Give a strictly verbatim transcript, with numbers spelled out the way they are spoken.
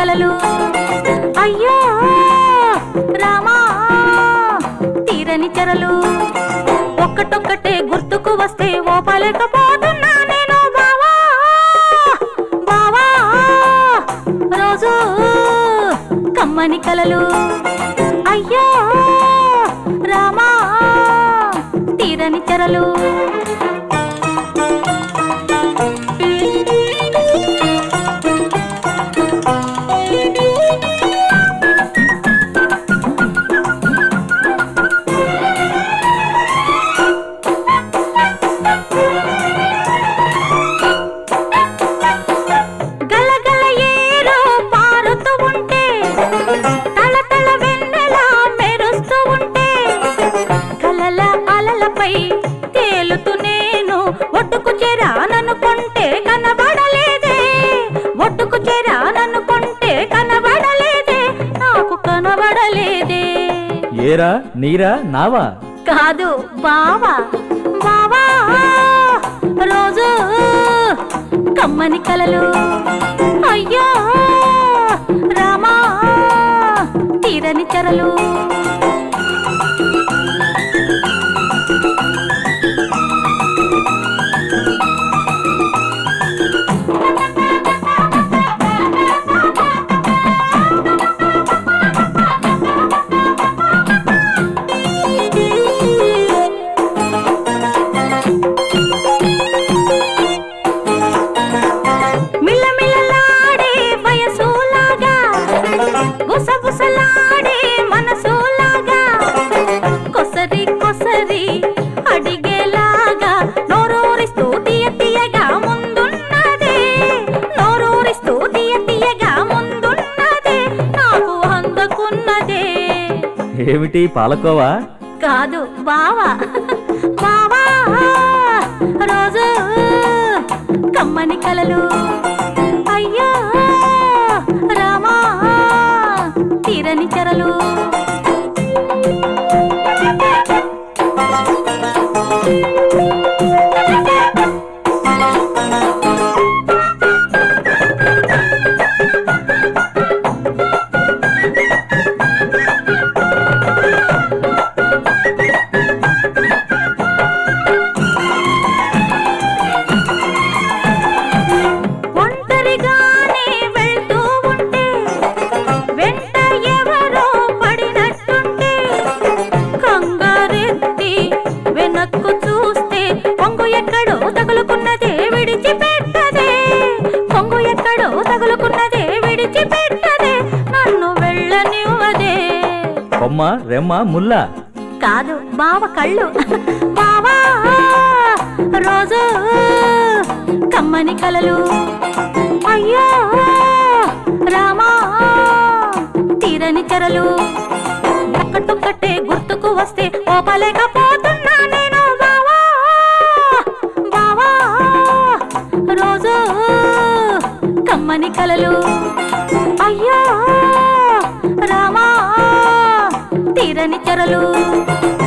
కలలు అయ్యో రామా తీరని చెరలు ఒక్కటొక్కటే గుర్తుకు వస్తే ఓపలేకపోతున్నా నేను బావా బావా రోజు కమ్మని కలలు అయ్యో రామా తీరని చెరలు తేలుతూ నేను ఒడ్డుకు చేరాననుకుంటే కనబడలేదే ఒడ్డుకు చేరాననుకుంటే కనబడలేదే నాకు కనబడలేదే ఏరా నీరా నావా కాదు బావా బావా రోజు కమ్మని కలలు అయ్యో రామా తీరని చెరలు బుసబుసలాడే మనసులాగా కొసరి కొసరి అడిగేలాగా నోరూరిస్తూ తీయ తీయగా ముందున్నదే నోరూరిస్తూ తీయ తీయగా ముందున్నదే నాకు అందుకున్నదే ఏమిటి పాలకోవా కాదు బావా బావా రోజు కమ్మని కలలు అయ్యో రామా తీరని చెరలు తగులుకున్నదే విడిచిపెట్టదే పొంగు ఎక్కడో తగులుకున్నదే విడిచిపెట్టదే నన్ను వెళ్ళనివ్వదే కొమ్మ రెమ్మ ముల్ల కాదు బావ కళ్ళు బావా రోజు కమ్మని కలలు అయ్యో రామా తీరని చెరలు ఒక్కటొక్కటే గుర్తుకు వస్తే ఓపలేకపోతున్నా నేను బావా బావా రోజు కమ్మని కలలు అయ్యో రామా తీరని చెరలు